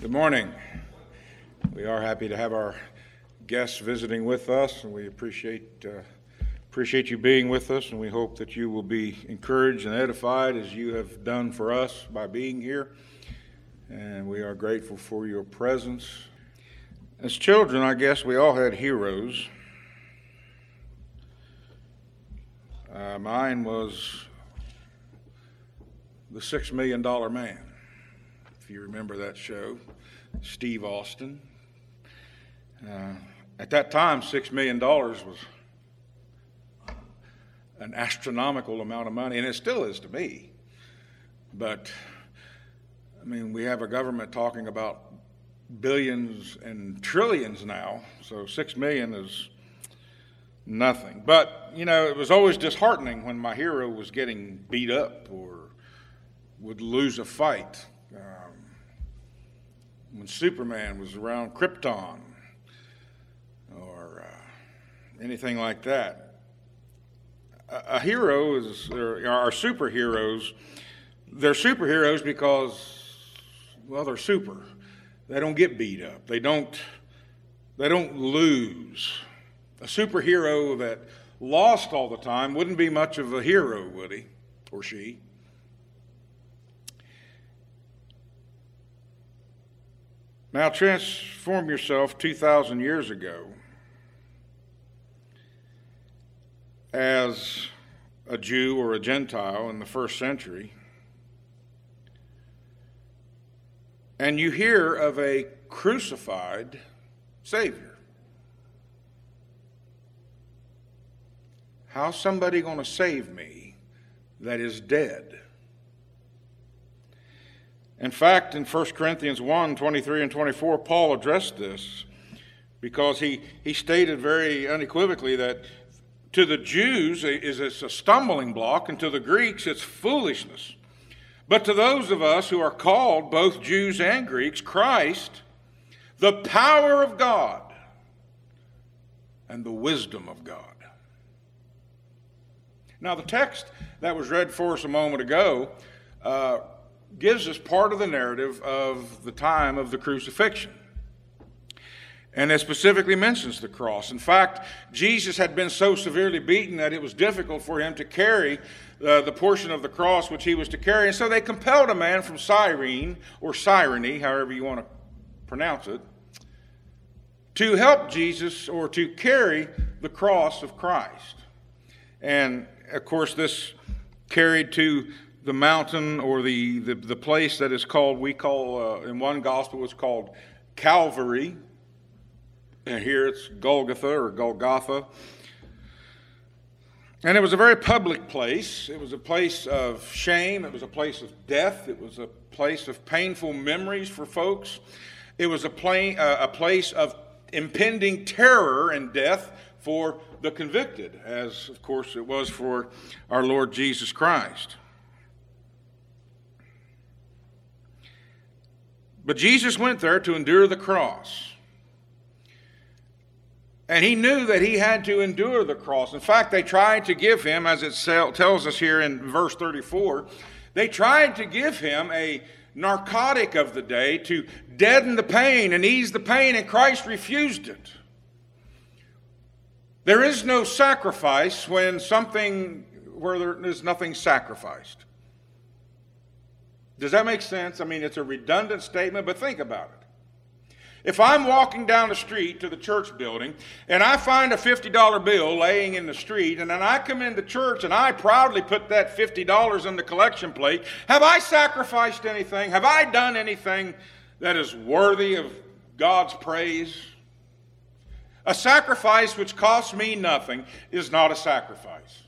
Good morning. We are happy to have our guests visiting with us, and we appreciate you being with us, and we hope that you will be encouraged and edified as you have done for us by being here. And we are grateful for your presence. As children, I guess we all had heroes. Mine was the $6 Million Man, if you remember that show, Steve Austin. At that time, $6 million was an astronomical amount of money, and it still is to me. But, I mean, we have a government talking about billions and trillions now, so $6 million is nothing. But, you know, it was always disheartening when my hero was getting beat up or would lose a fight. When Superman was around Krypton or anything like that. A hero is, our superheroes, they're superheroes because, well, they're super. They don't get beat up. They don't lose. A superhero that lost all the time wouldn't be much of a hero, would he or she? Now transform yourself 2,000 years ago as a Jew or a Gentile in the first century, and you hear of a crucified Savior. How's somebody going to save me that is dead? In fact, in 1 Corinthians 1, 23 and 24, Paul addressed this because he stated very unequivocally that to the Jews it's a stumbling block, and to the Greeks it's foolishness. But to those of us who are called, both Jews and Greeks, Christ, the power of God and the wisdom of God. Now, the text that was read for us a moment ago gives us part of the narrative of the time of the crucifixion. And it specifically mentions the cross. In fact, Jesus had been so severely beaten that it was difficult for him to carry the portion of the cross which he was to carry. And so they compelled a man from Cyrene, or Cyrene, however you want to pronounce it, to help Jesus or to carry the cross of Christ. And, of course, this carried to the mountain or the place that is called, in one gospel it's called Calvary, and here it's Golgotha or Golgotha. And it was a very public place. It was a place of shame. It was a place of death. It was a place of painful memories for folks. It was a place of impending terror and death for the convicted, as of course it was for our Lord Jesus Christ. But Jesus went there to endure the cross. And he knew that he had to endure the cross. In fact, they tried to give him, as it tells us here in verse 34, they tried to give him a narcotic of the day to deaden the pain and ease the pain, and Christ refused it. There is no sacrifice where there is nothing sacrificed. Does that make sense? I mean, it's a redundant statement, but think about it. If I'm walking down the street to the church building and I find a $50 bill laying in the street, and then I come into church and I proudly put that $50 in the collection plate, have I sacrificed anything? Have I done anything that is worthy of God's praise? A sacrifice which costs me nothing is not a sacrifice.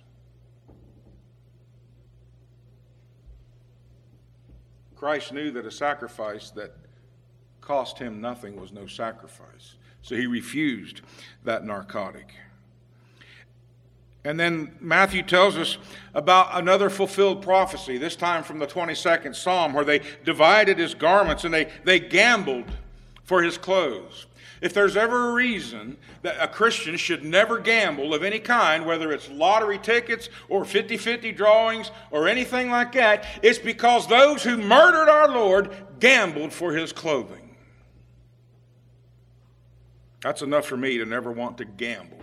Christ knew that a sacrifice that cost him nothing was no sacrifice. So he refused that narcotic. And then Matthew tells us about another fulfilled prophecy, this time from the 22nd Psalm, where they divided his garments and they gambled for his clothes. If there's ever a reason that a Christian should never gamble of any kind, whether it's lottery tickets or 50-50 drawings or anything like that, it's because those who murdered our Lord gambled for his clothing. That's enough for me to never want to gamble.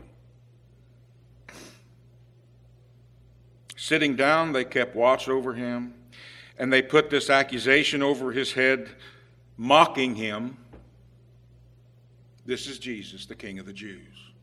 Sitting down, they kept watch over him, and they put this accusation over his head, mocking him. This is Jesus, the King of the Jews.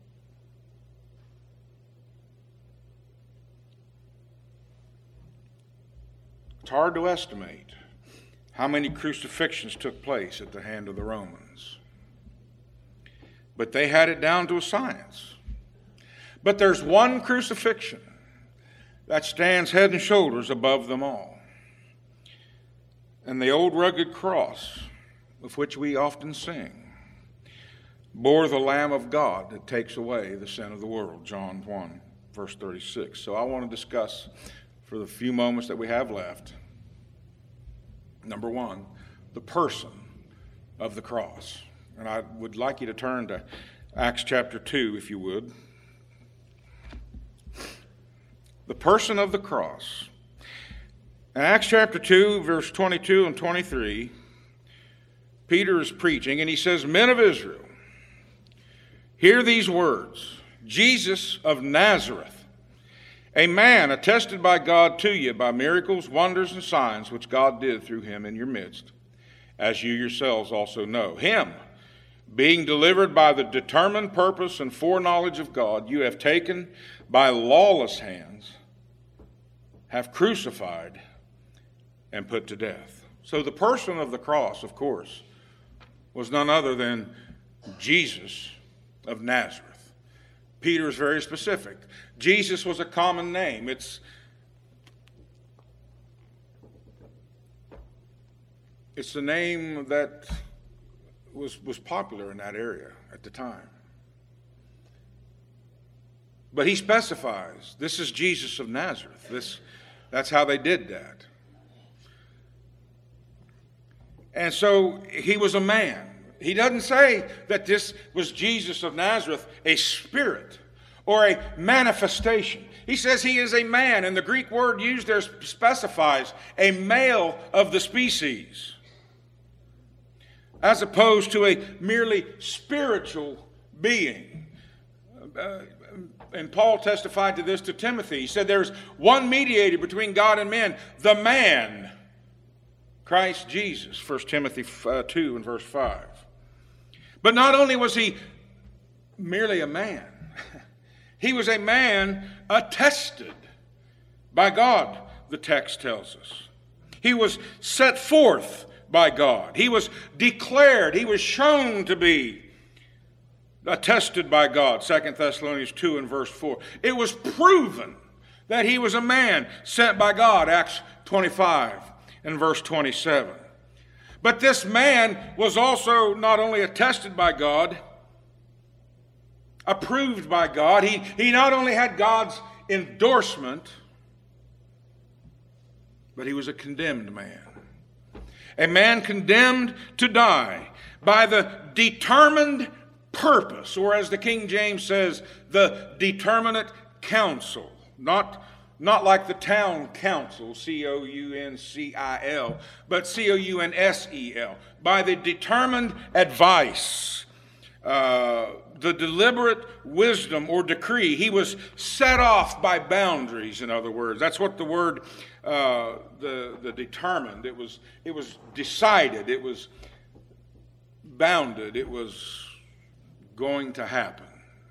It's hard to estimate how many crucifixions took place at the hand of the Romans. But they had it down to a science. But there's one crucifixion that stands head and shoulders above them all. And the old rugged cross, of which we often sing, bore the Lamb of God that takes away the sin of the world, John 1, verse 36. So I want to discuss, for the few moments that we have left, number one, the person of the cross. And I would like you to turn to Acts chapter 2, if you would. The person of the cross. In Acts chapter 2, verse 22 and 23, Peter is preaching, and he says, "Men of Israel, hear these words. Jesus of Nazareth, a man attested by God to you by miracles, wonders, and signs which God did through him in your midst, as you yourselves also know. Him, being delivered by the determined purpose and foreknowledge of God, you have taken by lawless hands, have crucified and put to death." So the person of the cross, of course, was none other than Jesus of Nazareth. Peter is very specific. Jesus was a common name. It's the name that was popular in that area at the time. But he specifies, this is Jesus of Nazareth. That's how they did that. And so he was a man. He doesn't say that this was Jesus of Nazareth, a spirit or a manifestation. He says he is a man, and the Greek word used there specifies a male of the species, as opposed to a merely spiritual being. And Paul testified to this to Timothy. He said there's one mediator between God and men, the man, Christ Jesus, 1 Timothy 2 and verse 5. But not only was he merely a man, he was a man attested by God, the text tells us. He was set forth by God. He was declared, he was shown to be attested by God, 2 Thessalonians 2 and verse 4. It was proven that he was a man sent by God, Acts 25 and verse 27. But this man was also not only attested by God, approved by God. He not only had God's endorsement, but he was a condemned man. A man condemned to die by the determined purpose, or as the King James says, the determinate counsel. Not like the town council, C-O-U-N-C-I-L, but C-O-U-N-S-E-L. By the determined advice, the deliberate wisdom or decree. He was set off by boundaries, in other words. That's what the word, the determined. It was decided. It was bounded. It was going to happen.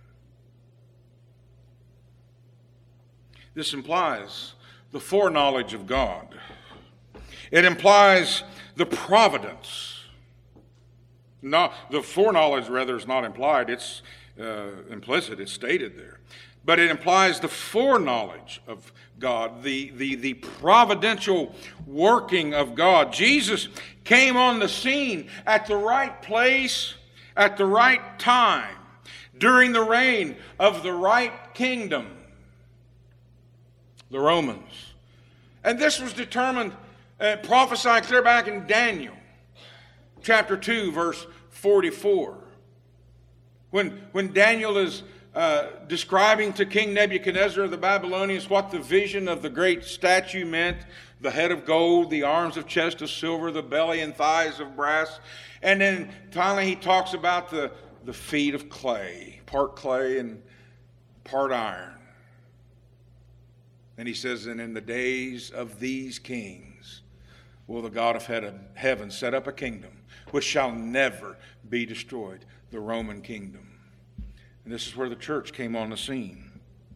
This implies the foreknowledge of God. It implies the providence. The foreknowledge, rather, is not implied. It's implicit. It's stated there. But it implies the foreknowledge of God, the providential working of God. Jesus came on the scene at the right place, at the right time, during the reign of the right kingdom, the Romans. And this was determined, prophesied clear back in Daniel, chapter 2, verse 44. When Daniel is describing to King Nebuchadnezzar of the Babylonians what the vision of the great statue meant, the head of gold, the arms of chest of silver, the belly and thighs of brass. And then finally he talks about the the feet of clay, part clay and part iron. And he says, and in the days of these kings will the God of heaven set up a kingdom which shall never be destroyed, the Roman kingdom. And this is where the church came on the scene.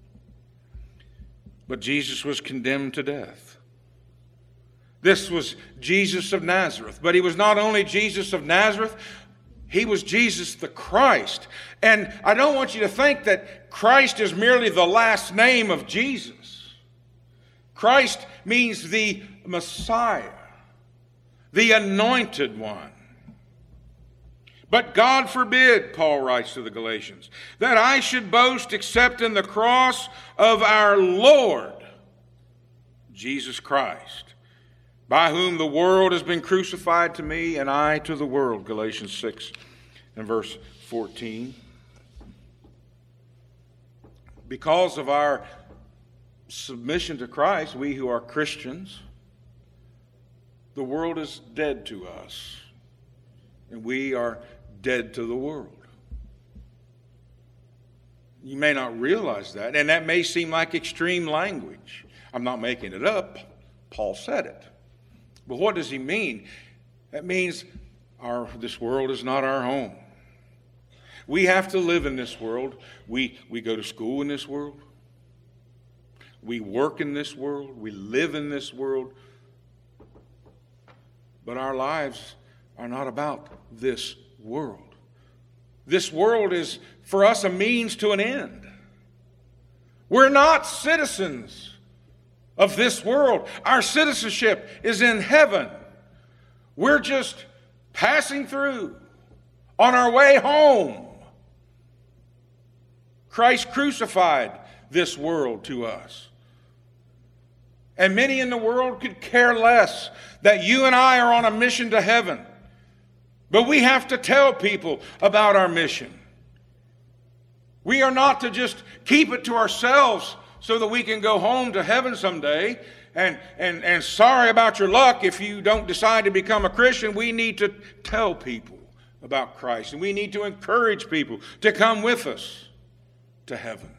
But Jesus was condemned to death. This was Jesus of Nazareth. But he was not only Jesus of Nazareth, he was Jesus the Christ. And I don't want you to think that Christ is merely the last name of Jesus. Christ means the Messiah, the anointed one. But God forbid, Paul writes to the Galatians, that I should boast except in the cross of our Lord Jesus Christ, by whom the world has been crucified to me and I to the world. Galatians 6 and verse 14. Because of our submission to Christ, we who are Christians, the world is dead to us, and we are dead to the world. You may not realize that, and that may seem like extreme language. I'm not making it up. Paul said it. But what does he mean? That means this world is not our home. We have to live in this world. We go to school in this world. We work in this world. We live in this world. But our lives are not about this world. This world is, for us, a means to an end. We're not citizens of this world. Our citizenship is in heaven. We're just passing through on our way home. Christ crucified this world to us. And many in the world could care less that you and I are on a mission to heaven. But we have to tell people about our mission. We are not to just keep it to ourselves so that we can go home to heaven someday. And sorry about your luck if you don't decide to become a Christian. We need to tell people about Christ. And we need to encourage people to come with us to heaven.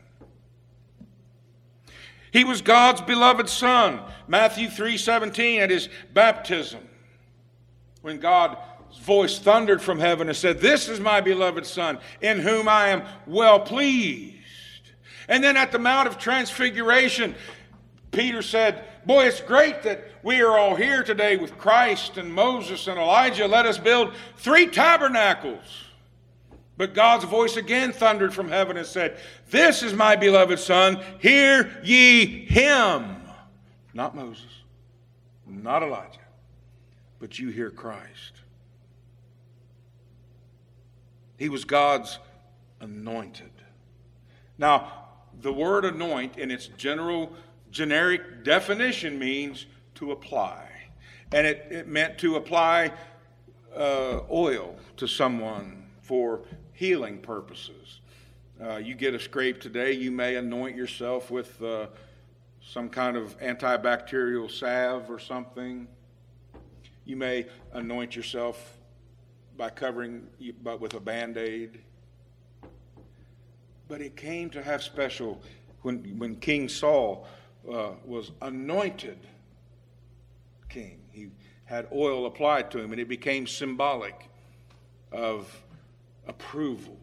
He was God's beloved Son. Matthew 3:17 at his baptism, when God's voice thundered from heaven and said, "This is my beloved Son, in whom I am well pleased." And then at the Mount of Transfiguration, Peter said, "Boy, it's great that we are all here today with Christ and Moses and Elijah. Let us build 3 tabernacles." But God's voice again thundered from heaven and said, "This is my beloved Son, hear ye him." Not Moses, not Elijah, but you hear Christ. He was God's anointed. Now, the word anoint in its generic definition means to apply. And it meant to apply oil to someone for healing purposes. You get a scrape today, you may anoint yourself with some kind of antibacterial salve or something. You may anoint yourself by covering with a Band-Aid. But it came to have special, when King Saul was anointed king, he had oil applied to him, and it became symbolic of approval.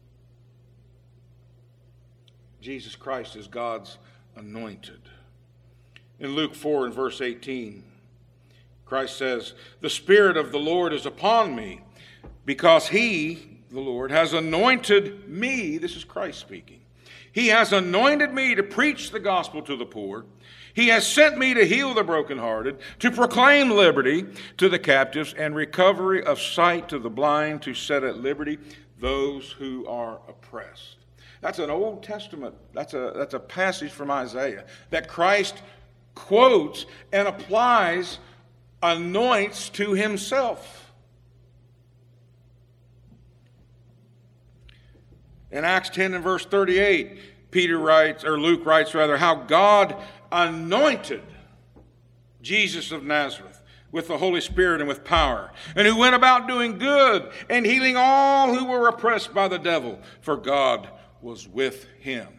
Jesus Christ is God's anointed. In Luke 4 and verse 18, Christ says, "The Spirit of the Lord is upon me, because He, the Lord, has anointed me." This is Christ speaking. "He has anointed me to preach the gospel to the poor. He has sent me to heal the brokenhearted, to proclaim liberty to the captives and recovery of sight to the blind, to set at liberty those who are oppressed." That's an Old Testament, that's a passage from Isaiah that Christ quotes and applies, anoints to himself. In Acts 10 and verse 38, Luke writes, how God anointed Jesus of Nazareth with the Holy Spirit and with power, and who went about doing good and healing all who were oppressed by the devil, for God was with him.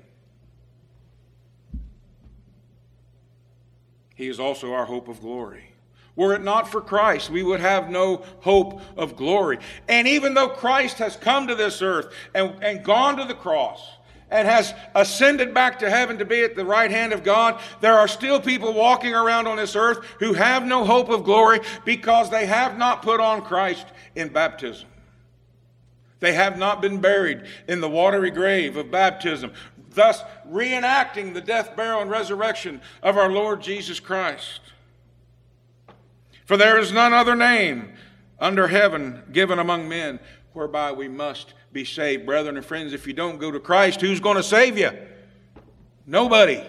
He is also our hope of glory. Were it not for Christ, we would have no hope of glory. And even though Christ has come to this earth and gone to the cross, and has ascended back to heaven to be at the right hand of God, there are still people walking around on this earth who have no hope of glory because they have not put on Christ in baptism. They have not been buried in the watery grave of baptism, thus reenacting the death, burial, and resurrection of our Lord Jesus Christ. For there is none other name under heaven given among men whereby we must be saved. Brethren and friends, if you don't go to Christ, who's going to save you? Nobody.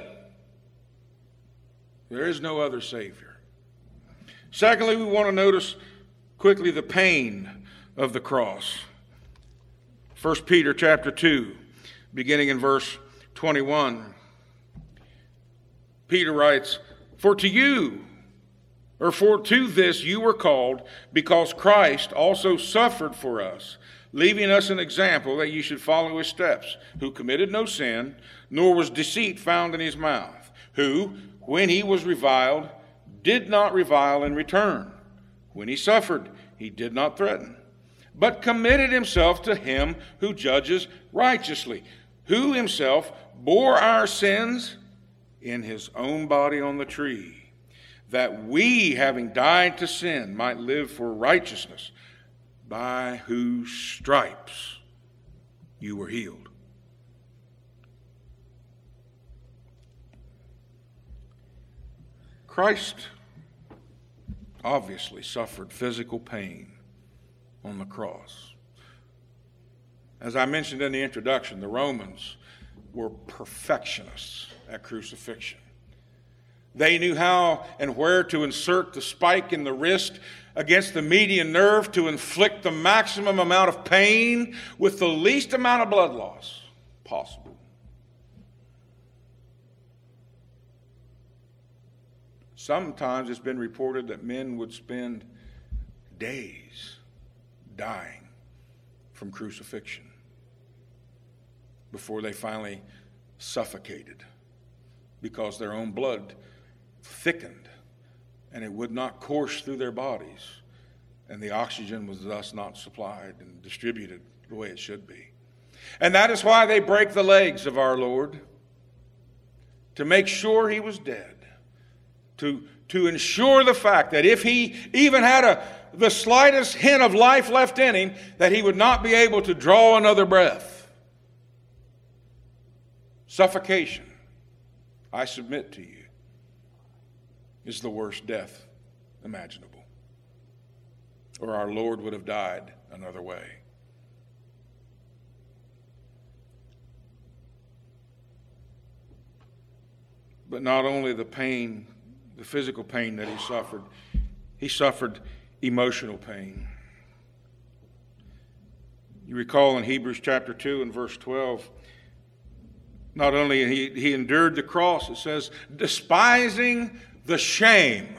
There is no other Savior. Secondly, we want to notice quickly the pain of the cross. 1 Peter chapter 2, beginning in verse 21. Peter writes, For to this you were called, because Christ also suffered for us, leaving us an example that you should follow his steps, who committed no sin, nor was deceit found in his mouth, who, when he was reviled, did not revile in return. When he suffered, he did not threaten, but committed himself to him who judges righteously, who himself bore our sins in his own body on the tree, that we, having died to sin, might live for righteousness, by whose stripes you were healed. Christ obviously suffered physical pain on the cross. As I mentioned in the introduction, the Romans were perfectionists at crucifixion. They knew how and where to insert the spike in the wrist against the median nerve to inflict the maximum amount of pain with the least amount of blood loss possible. Sometimes it's been reported that men would spend days dying from crucifixion before they finally suffocated because their own blood thickened and it would not course through their bodies, and the oxygen was thus not supplied and distributed the way it should be. And that is why they break the legs of our Lord, to make sure he was dead, to ensure the fact that if he even had the slightest hint of life left in him, that he would not be able to draw another breath. Suffocation, I submit to you, is the worst death imaginable. Or our Lord would have died another way. But not only the pain, the physical pain that he suffered emotional pain. You recall in Hebrews chapter 2 and verse 12, not only he endured the cross, it says, despising the shame.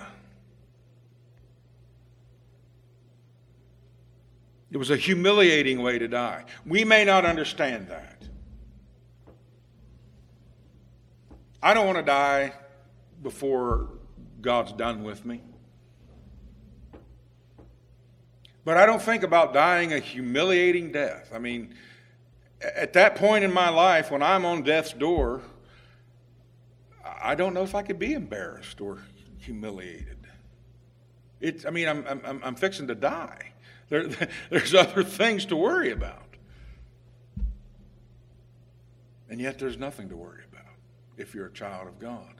It was a humiliating way to die. We may not understand that. I don't want to die before God's done with me. But I don't think about dying a humiliating death. I mean, at that point in my life, when I'm on death's door, I don't know if I could be embarrassed or humiliated. I'm fixing to die. There's other things to worry about. And yet there's nothing to worry about if you're a child of God.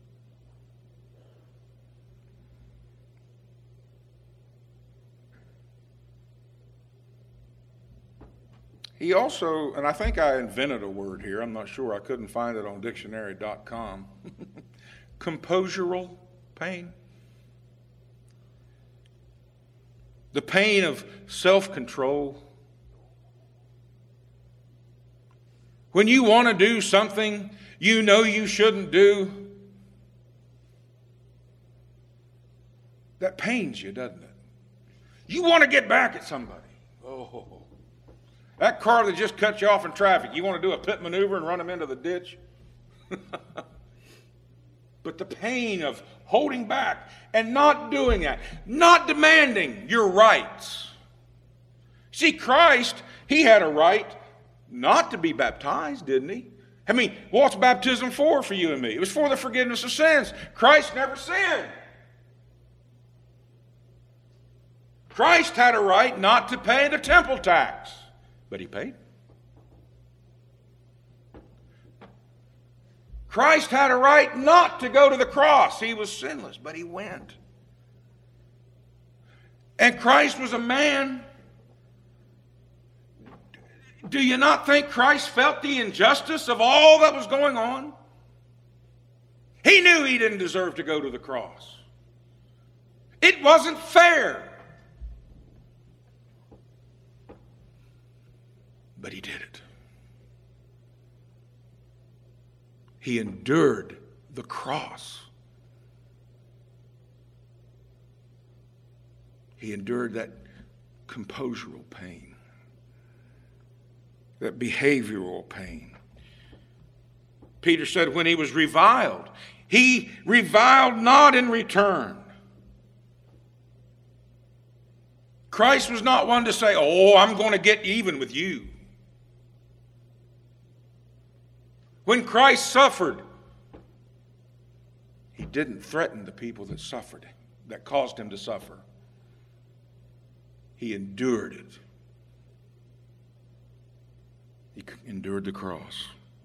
He also, and I think I invented a word here, I'm not sure, I couldn't find it on dictionary.com, composural pain. The pain of self-control. When you want to do something you know you shouldn't do, That pains you, doesn't it? You want to get back at somebody. Oh, that car that just cut you off in traffic, you want to do a pit maneuver and run them into the ditch? But the pain of holding back and not doing that, not demanding your rights. See, Christ, he had a right not to be baptized, didn't he? I mean, what's baptism for you and me? It was for the forgiveness of sins. Christ never sinned. Christ had a right not to pay the temple tax, but he paid. Christ had a right not to go to the cross. He was sinless, but he went. And Christ was a man. Do you not think Christ felt the injustice of all that was going on? He knew he didn't deserve to go to the cross. It wasn't fair. But he did it. He endured the cross. He endured that composural pain, that behavioral pain. Peter said when he was reviled, he reviled not in return. Christ was not one to say, oh, I'm going to get even with you. When Christ suffered, he didn't threaten the people that suffered, that caused him to suffer. He endured it. He endured the cross.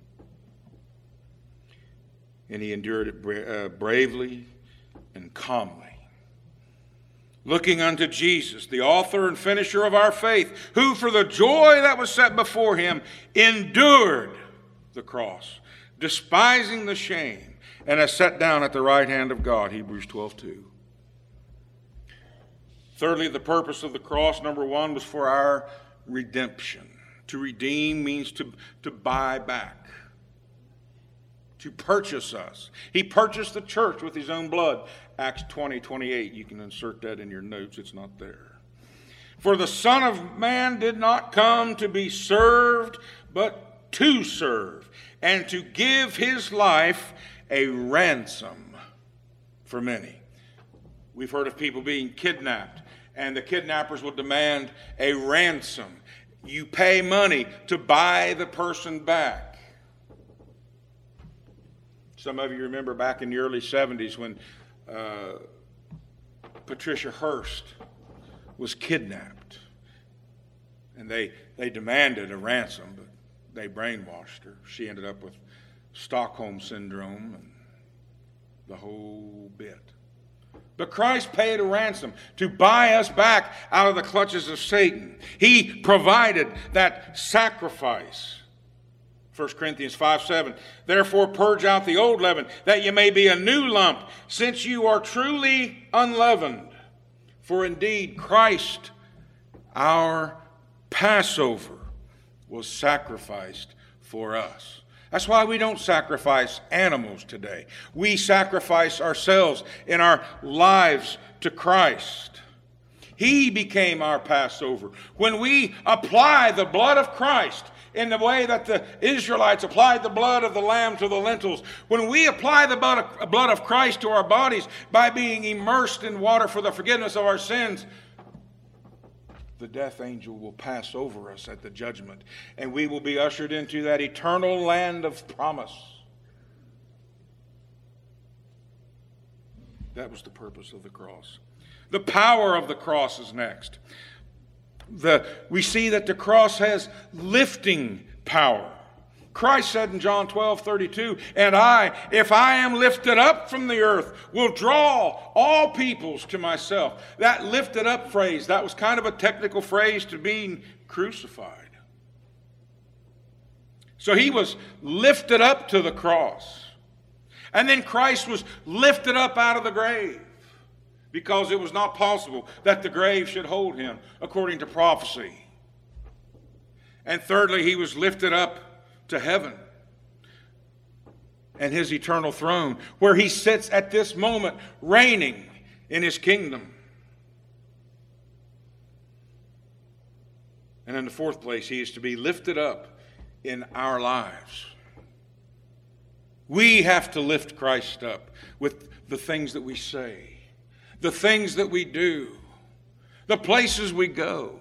And he endured it bravely and calmly. Looking unto Jesus, the author and finisher of our faith, who for the joy that was set before him endured the cross, despising the shame, and has sat down at the right hand of God, Hebrews 12:2. Thirdly, the purpose of the cross, number one, was for our redemption. To redeem means to buy back, to purchase us. He purchased the church with his own blood. Acts 20:28. You can insert that in your notes. It's not there. For the Son of Man did not come to be served, but to serve, and to give his life a ransom for many. We've heard of people being kidnapped, and the kidnappers will demand a ransom. You pay money to buy the person back. Some of you remember back in the early 70s when Patricia Hearst was kidnapped. And they demanded a ransom, but they brainwashed her. She ended up with Stockholm Syndrome and the whole bit. But Christ paid a ransom to buy us back out of the clutches of Satan. He provided that sacrifice. 1 Corinthians 5:7. Therefore purge out the old leaven, that you may be a new lump, since you are truly unleavened. For indeed Christ, our Passover, was sacrificed for us. That's why we don't sacrifice animals today. We sacrifice ourselves in our lives to Christ. He became our Passover. When we apply the blood of Christ in the way that the Israelites applied the blood of the lamb to the lentils, when we apply the blood of Christ to our bodies by being immersed in water for the forgiveness of our sins, the death angel will pass over us at the judgment, and we will be ushered into that eternal land of promise. That was the purpose of the cross. The power of the cross is next. We see that the cross has lifting power. Christ said in John 12:32, and I, if I am lifted up from the earth, will draw all peoples to myself. That lifted up phrase, that was kind of a technical phrase to being crucified. So he was lifted up to the cross. And then Christ was lifted up out of the grave, because it was not possible that the grave should hold him, according to prophecy. And thirdly, he was lifted up to heaven and his eternal throne, where he sits at this moment reigning in His kingdom. And in the fourth place, He is to be lifted up in our lives. We have to lift Christ up with the things that we say, the things that we do, the places we go.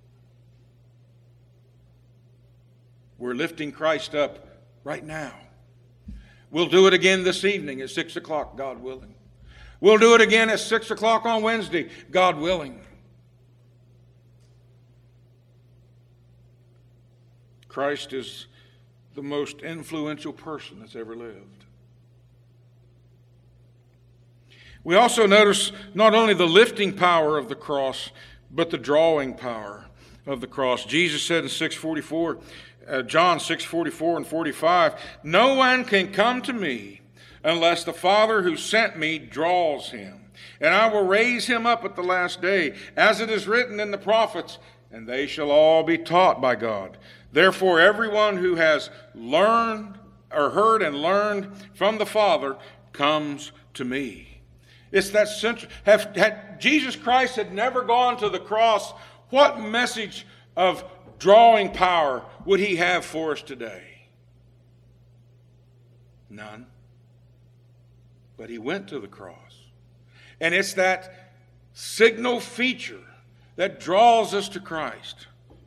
We're lifting Christ up right now. We'll do it again this evening at 6 o'clock, God willing. We'll do it again at 6 o'clock on Wednesday, God willing. Christ is the most influential person that's ever lived. We also notice not only the lifting power of the cross, but the drawing power of the cross. Jesus said in John 6:44 and 45, "No one can come to me unless the Father who sent me draws him. And I will raise him up at the last day, as it is written in the prophets, and they shall all be taught by God. Therefore, everyone who has learned or heard and learned from the Father comes to me." It's that central. Had Jesus Christ had never gone to the cross, what message of drawing power would He have for us today? None. But He went to the cross. And it's that signal feature that draws us to Christ.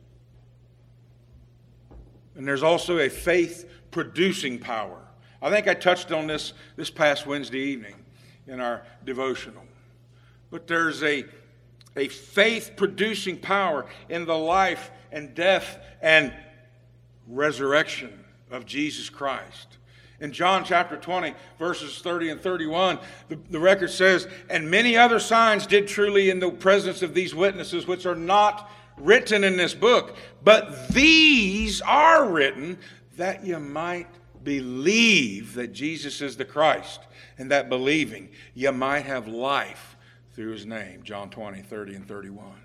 And there's also a faith-producing power. I think I touched on this past Wednesday evening in our devotional. But there's a faith-producing power in the life and death and resurrection of Jesus Christ. In John chapter 20, verses 30 and 31, the record says, "And many other signs did truly in the presence of these witnesses, which are not written in this book. But these are written that you might believe that Jesus is the Christ, and that believing you might have life through His name." John 20, 30 and 31.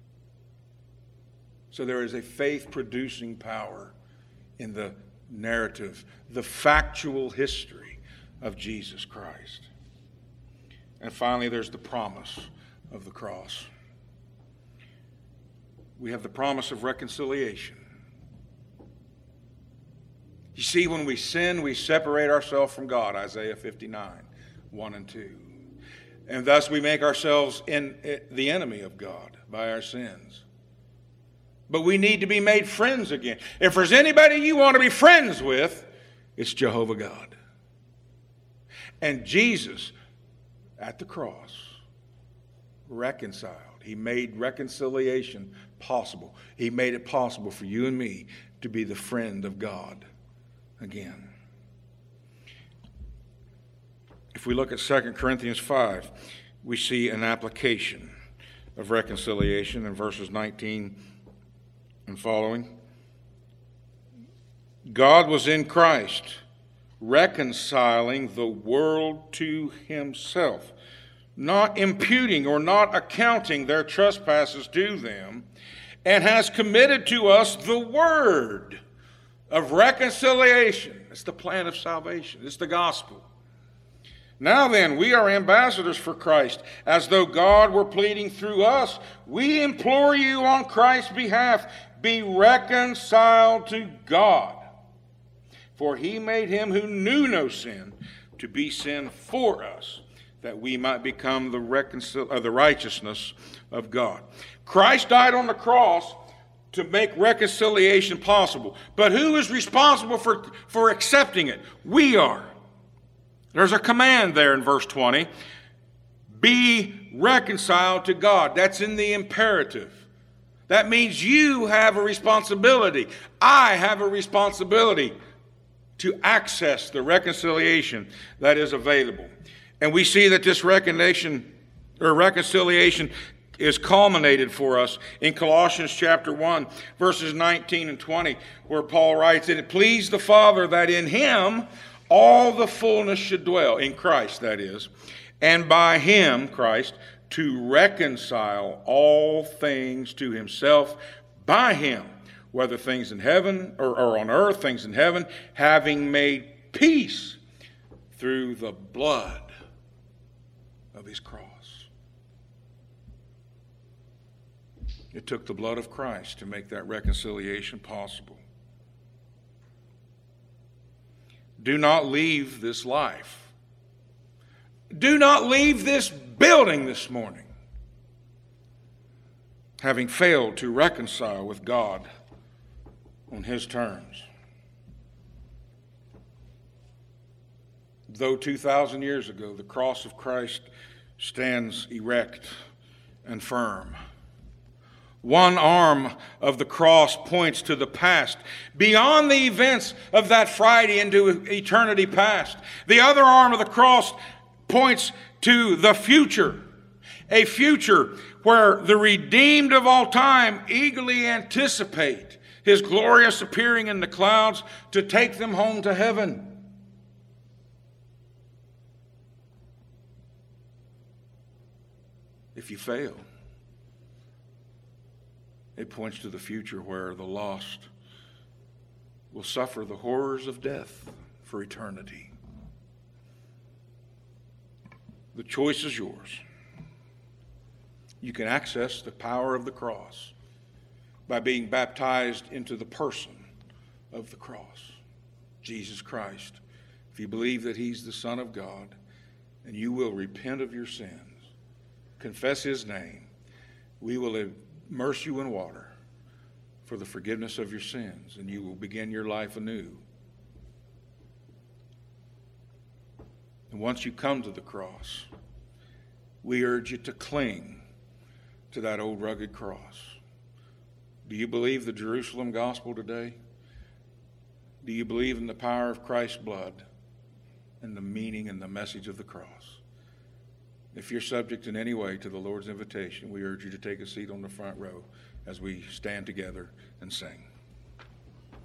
So there is a faith-producing power in the narrative, the factual history of Jesus Christ. And finally, there's the promise of the cross. We have the promise of reconciliation. You see, when we sin, we separate ourselves from God, Isaiah 59, 1 and 2. And thus we make ourselves the enemy of God by our sins. But we need to be made friends again. If there's anybody you want to be friends with, it's Jehovah God. And Jesus, at the cross, reconciled. He made reconciliation possible. He made it possible for you and me to be the friend of God again. If we look at 2 Corinthians 5, we see an application of reconciliation in verses 19 and following. God was in Christ, reconciling the world to Himself, not imputing or not accounting their trespasses to them, and has committed to us the word of reconciliation. It's the plan of salvation. It's the gospel. Now then, we are ambassadors for Christ, as though God were pleading through us. We implore you on Christ's behalf, be reconciled to God. For He made Him who knew no sin to be sin for us, that we might become the righteousness of God. Christ died on the cross to make reconciliation possible. But who is responsible for accepting it? We are. There's a command there in verse 20. Be reconciled to God. That's in the imperative. That means you have a responsibility. I have a responsibility to access the reconciliation that is available. And we see that this reconciliation is culminated for us in Colossians chapter 1, verses 19 and 20, where Paul writes, "It pleased the Father that in Him all the fullness should dwell," in Christ that is, "and by Him," Christ, "to reconcile all things to Himself, by Him, whether things in heaven or on earth, things in heaven, having made peace through the blood of His cross." It took the blood of Christ to make that reconciliation possible. Do not leave this life. Do not leave this building this morning having failed to reconcile with God on His terms. Though 2,000 years ago the cross of Christ stands erect and firm, one arm of the cross points to the past, beyond the events of that Friday into eternity past. The other arm of the cross points to the future, a future where the redeemed of all time eagerly anticipate His glorious appearing in the clouds to take them home to heaven. If you fail, it points to the future where the lost will suffer the horrors of death for eternity. The choice is yours. You can access the power of the cross by being baptized into the person of the cross, Jesus Christ. If you believe that He's the Son of God, and you will repent of your sins, confess His name, we will immerse you in water for the forgiveness of your sins, and you will begin your life anew. And once you come to the cross, we urge you to cling to that old rugged cross. Do you believe the Jerusalem gospel today? Do you believe in the power of Christ's blood and the meaning and the message of the cross? If you're subject in any way to the Lord's invitation, we urge you to take a seat on the front row as we stand together and sing.